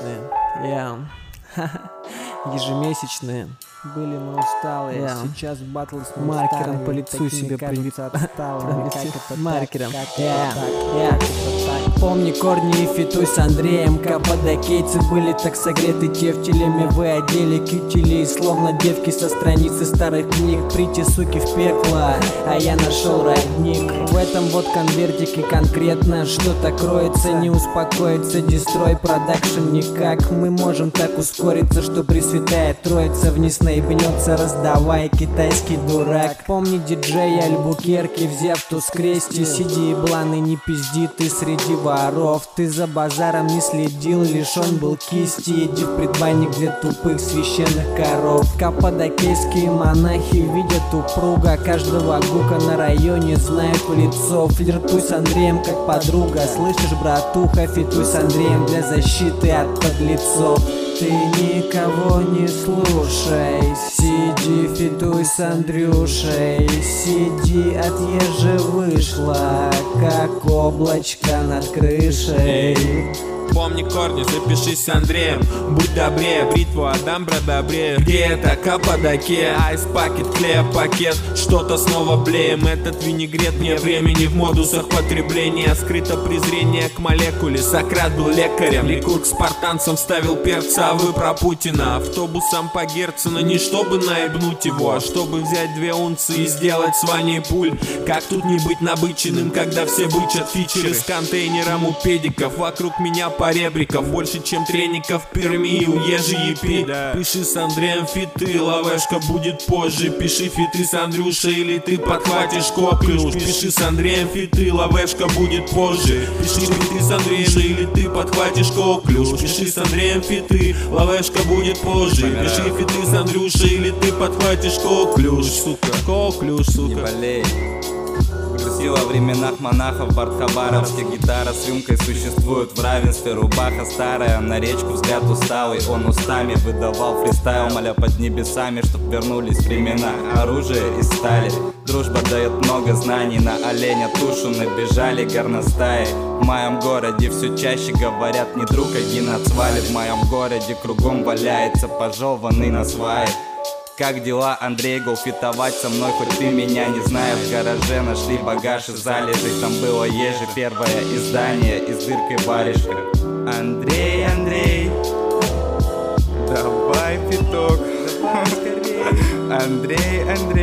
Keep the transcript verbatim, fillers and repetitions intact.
ежемесячные. Yeah. Ежемесячные. Были мы усталые, yeah. сейчас батлы с маркером по лицу себе привет. Маркером. Помни корни и фитуй с Андреем. Каппадокейцы были так согреты тефтелями. Вы одели кютели, словно девки со страницы старых книг. Прийти, суки, в пекло, а я нашел родник. В этом вот конвертике конкретно что-то кроется. Не успокоится Destroy Production никак. Мы можем так ускориться, что Пресвятая Троица вниз наебнется, раздавай, китайский дурак. Помни диджея Альбукерки, взяв туз крести. Сиди, ебланы, не пизди, ты среди воров. Ты за базаром не следил, лишен был кисти. Иди в предбанник для тупых священных коров. Каппадокейские монахи видят упруга каждого гука на районе, знают в лицо. Флиртуй с Андреем как подруга. Слышишь, братуха, фитуй с Андреем для защиты от подлецов. Ты никого не слушай, сиди, фитуй с Андрюшей. Сиди, отъезжи вышла, как облачко над крышей. Помни корни, запишись с Андреем. Будь добрее, бритву отдам, брат, добрее. Где это Каппадокия? Айс-пакет, клея-пакет. Что-то снова блеем. Этот винегрет мне времени в модусах потребления. Скрыто презрение к молекуле. Сократ был лекарем. Ликур к спартанцам вставил перца, а вы про Путина. Автобусом по Герцена не чтобы наебнуть его, а чтобы взять две унции и сделать с Ваней пуль. Как тут не быть набыченным, когда все бычат фичеры с контейнером у педиков. Вокруг меня поребриков больше, чем треников в Перми. Уезжи епи, пиши с Андреем фиты, лавешка будет позже. Пиши фиты с Андрюшей, или ты подхватишь коклюш. Пиши с Андреем фиты, лавешка будет позже. Пиши фиты с Андреем, или ты подхватишь коклюш. Пиши с Андреем фиты, лавешка будет позже. Пиши фиты с Андрюшей, или ты подхватишь коклюш. Сука, коклюш, сука. Не болей. Во временах монахов Бартхабаровских гитара с рюмкой существует в равенстве. Рубаха старая, на речку взгляд усталый. Он устами выдавал фристайл, моля под небесами, чтоб вернулись времена оружия из стали. Дружба дает много знаний, на оленя тушу набежали горностаи. В моем городе все чаще говорят не друг, один отсвали. В моем городе кругом валяется пожеванный на свае. Как дела, Андрей, гол фитовать со мной, хоть ты меня не знаешь. В гараже нашли багаж из залежей, там было еже первое издание и с дыркой варежка. Андрей, Андрей, давай фиток. Андрей, Андрей.